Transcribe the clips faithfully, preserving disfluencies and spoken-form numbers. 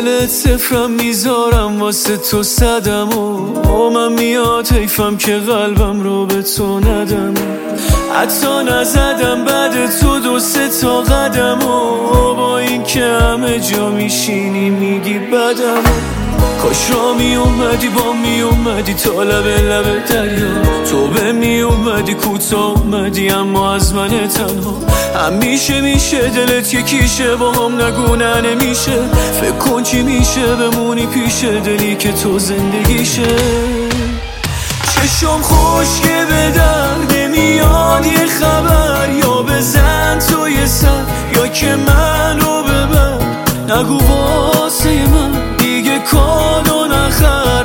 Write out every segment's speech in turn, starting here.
دلت صفرم میذارم واسه تو صدم و با من میاد حیفم که قلبم رو به تو ندم، حتی نزدم بعد تو دو سه تا قدم و با این که همه جا میشینی میگی بدم. کاش را می اومدی با می اومدی تا لب لب دریا، تو به می اومدی کوتا اومدی اما از من تنها. همیشه میشه دلت یکیشه با هم نگو نه نمیشه، فکر کن چی میشه بمونی پیشه دلی که تو زندگیشه. چشم خشکه به در نمیاد یه خبر، یا بزن تو یه سر یا که من رو ببر. نگو واسه من دیگه کادو نخر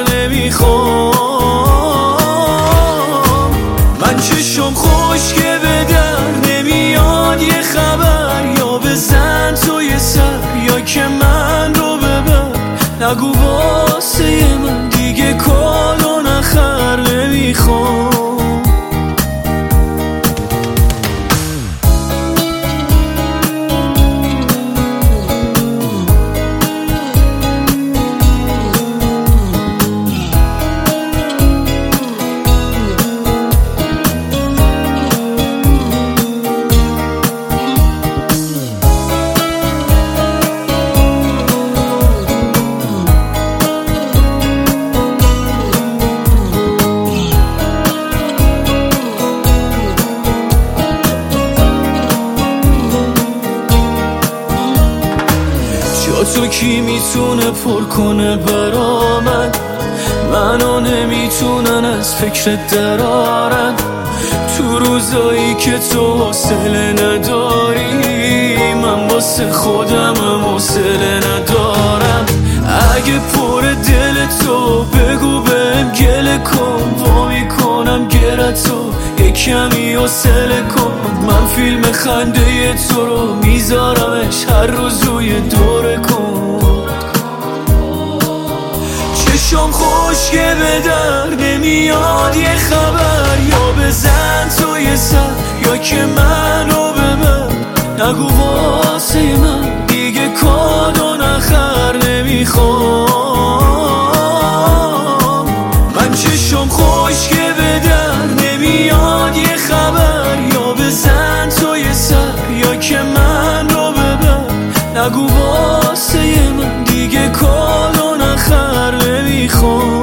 نمیخوام. من چشم خشکه به در نمیاد یه خبر، یا بزن تو یه سر یا که من رو ببر. نگو واسه من دیگه کادو نخر نمیخوام. تو کی میتونه پر کنه برا من، منو نمیتونن از فکرت درارن. تو روزایی که تو حوصله نداری من واسه خودم حوصله ندارم. اگه پر دل تو بگو بهم گله کن، وا میکنم گرتو یه کمی حوصله کن. من فیلم خنده تو رو میذارمش هر روز روی دوره کن. چشم خشکه به در نمیاد یه خبر، یا بزن تو یه سر یا که من رو ببر. نگو واسه من دیگه کادو نخر نمیخوام. من چشم خشکه به در نمیاد یه خبر، یا بزن تو یه سر یا که من رو ببر. نگو واسه من دیگه کادو نخر نمیخوام.